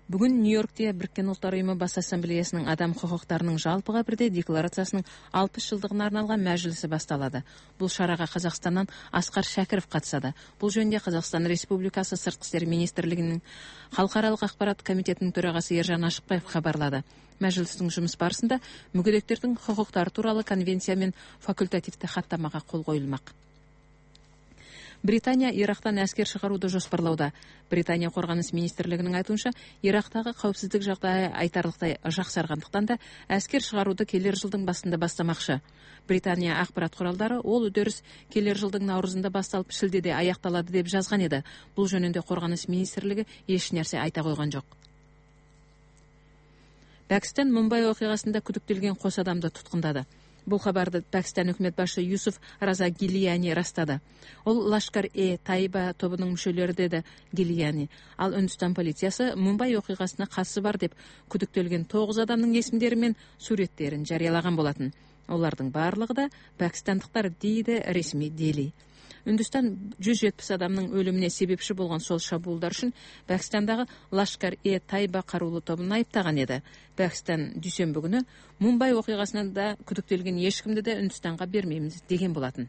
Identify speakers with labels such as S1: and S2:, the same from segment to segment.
S1: Бүгін Нью-Йоркте Біріккен Ұлттар ұйымы Бас Ассамблеясының адам құқықтарының жалпыға бірдей декларациясының 60 жылдығына арналған мәжілісі басталады. Бұл шараға Қазақстаннан Асқар Шәкіров қатысады. Бұл жөнінде Қазақстан Республикасы Сыртқы істер министрлігінің халықаралық ақпарат комитетінің төрағасы Ержан Ашықбаев хабарлады. Мәжілістің жұмыс барысында мүгедектердің құқықтары туралы конвенция мен факультативті хаттамаға қол қойылмақ. Британия Ирактан әскер шығаруды жоспарлауда. Британия қорғаныс министрлігінің айтуынша, Ирактағы қауіпсіздік жағдайы айтарлықтай жақсарғандықтан да әскер шығаруды келер жылдың басында бастамақшы. Британия ақпарат құралдары ол үдеріс келер жылдың наурызында басталып шілдеде аяқталады деп жазған еді. Бұл жөнінде қорғаныс министрлігі еш нәрсе айта қойған жоқ. Пәкістан Мумбай оқиғасында күдіктелген қос адамды тұтқындады. Бұл хабарды Пәкістан үкімет басшысы Юсуф Раза Гилияни растады. Ол Лашкар-e-Тайба тобының мүшелері деді Гилияни. Ал Үндістан полициясы Мумбай оқиғасына қатысы бар деп күдіктелген 9 адамның есімдері мен суреттерін жариялаған болатын. Олардың барлығы да пәкістандықтар дейді ресми Дели. Үндістан 170 адамның өліміне себепші болған сол шабуылдар үшін Пәкістандағы Лашкар-e-Тайба қарулы тобын айыптаған еді. Пәкістан дүйсенбі күні Мумбай оқиғасында күдіктелген ешкімді де Үндістанға бермейміз деген болатын.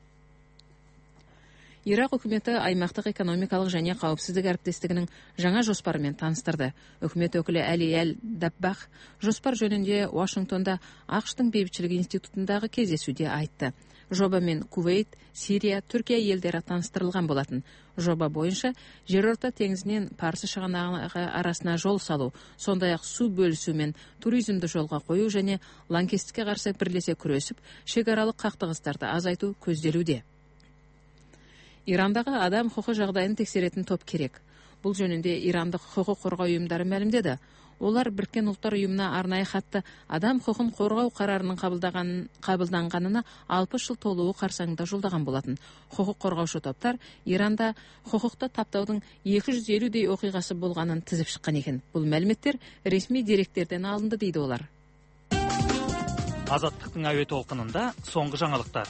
S1: Ирак үкіметі аймақтық экономикалық және қауіпсіздік әріптестігінің жаңа жоспарымен таныстырды. Үкімет өкілі Әли Әл-Даббах жоспар жөнінде Вашингтонда ақш-тың бейбітшілік институтындағы кездесуде айтты. Жобамен Кувейт, Сирия, Түркия елдері таныстырылған болатын. Жоба бойынша жерорта теңізінен Парсы шығанағы арасына жол салу, сондай-ақ су бөлісу мен туризмді жолға қою және лаңкестікке қарсы бірлесе күресіп, шекаралық қақтығыстарды азайту көзделуде. Ирандағы адам құқы жағдайын тексеретін топ керек. Бұл жөнінде ирандық құқық қорғау ұйымдары мәлімдеді. Олар Біріккен Ұлттар ұйымына арнайы хатты адам құқын қорғау қарарының қабылданғанына 60 жыл толуы қарсаңында жолдаған болатын. Құқық қорғаушы топтар Иранда құқықты таптаудың 250-дей оқиғасы болғанын тізіп шыққан екен. Бұл мәліметтер ресми деректерден алынды дейді олар.
S2: Азаттықтың әуе толқынында соңғы жаңалықтар.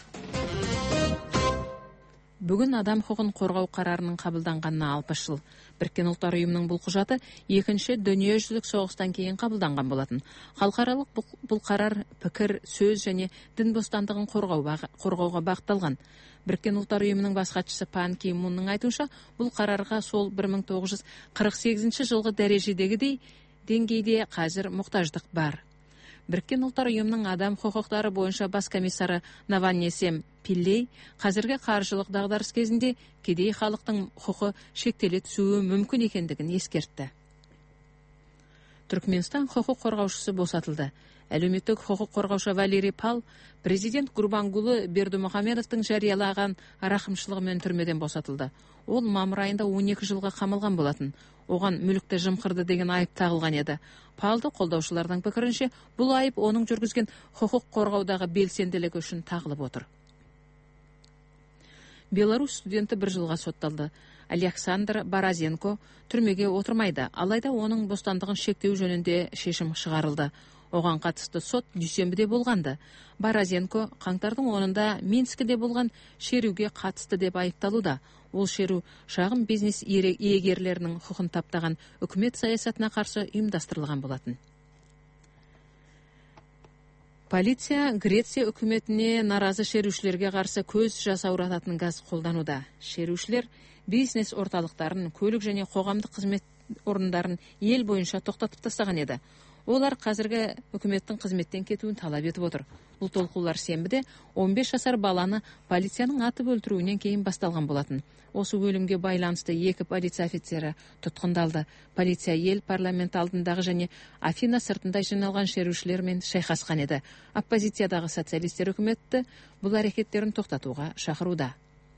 S1: Бүгін адам құқын қорғау қарарының қабылданғанына 60 жыл. Біріккен Ұлттар ұйымының бұл құжаты екінші дүниежүзілік соғыстан кейін қабылданған болатын. Халықаралық бұл қарар пікір, сөз және дін бостандығын қорғауға бағытталған. Біріккен Ұлттар ұйымының бас хатшысы Пан Ки Мунның айтуынша, бұл қарарға сол 1948 жылғы дәрежедегідей деңгейде қазір мұқтаждық бар. Біріккен Ұлттар ұйымының адам құқықтары бойынша бас комиссары Наваннесем Пиллей қазіргі қаржылық дағдарыс кезінде кедей халықтың құқы шектеле түсуі мүмкін екендігін ескертті. Түркменстан құқық қорғаушысы босатылды. Әлеуметтік құқық қорғаушы Валерий Пал президент Гурбангулы Бердімұхамедовтың жариялаған рақымшылығымен түрмеден босатылды. Ол мамыр айында 12 жылға қамалған болатын. Оған мүлікті жымқырды деген айып тағылған еді. Палды қолдаушылардың пікірінше, бұл айып оның жүргізген құқық қорғаудағы белсенділігі үшін тағылып отыр. Беларусь студенті 1 жылға сотталды. Александр Баразенко түрмеге отырмайды, алайда оның бостандығын шектеу жөнінде шешім шығарылды. Оған қатысты сот дүйсенбіде болғанды. Баразенко қаңтардың 10-ында Минскіде болған шеруге қатысты деп айыпталуда. Ол шеру шағын бизнес иегерлерінің құқын таптаған үкімет саясатына қарсы ұйымдастырылған болатын. Полиция Греция үкіметіне наразы шерушілерге қарсы көз жасаурататын газ қолдануда. Шерушілер бизнес орталықтарын, көлік және қоғамдық қызмет орындарын ел бойынша тоқтатып тастаған еді. Олар қазіргі үкіметтің қызметтен кетуін талап етіп отыр. Бұл толқулар сенбіде 15 жасар баланы полицияның атып өлтіруінен кейін басталған болатын. Осы өлімге байланысты 2 полиция офицері тұтқындалды. Полиция ел парламент алдындағы және Афина сыртында жиналған шерушілермен шайқасқан еді. Оппозициядағы социалистер үкіметті бұл әрекеттерін тоқтатуға шақыруда.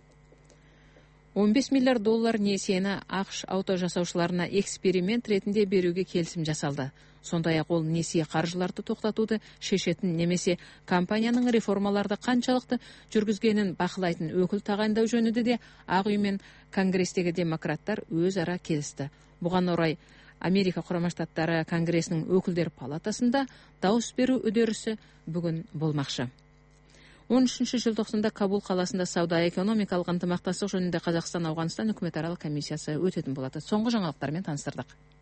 S1: $15 миллиард несиені ақш автожасаушыларына эксперимент ретінде беруге келісім жасалды. Сондай-ақ ол несие қаржыларды тоқтатуды шешетін немесе компанияның реформаларды қаншалықты жүргізгенін бақылайтын өкіл тағайындау жөнінде де Ақ үй мен Конгрестегі демократтар өзара келісті. Бұған орай Америка Құрама Штаттары Конгресінің өкілдер палатасында дауыс беру үдерісі бүгін болмақшы. 13 желтоқсанда Кабул қаласында сауда-экономикалық ынтымақтастық жөнінде Қазақстан-Ауғанстан үкіметаралық комиссиясы өтетін болады. Соңғы жаңалықтармен таныстырдық.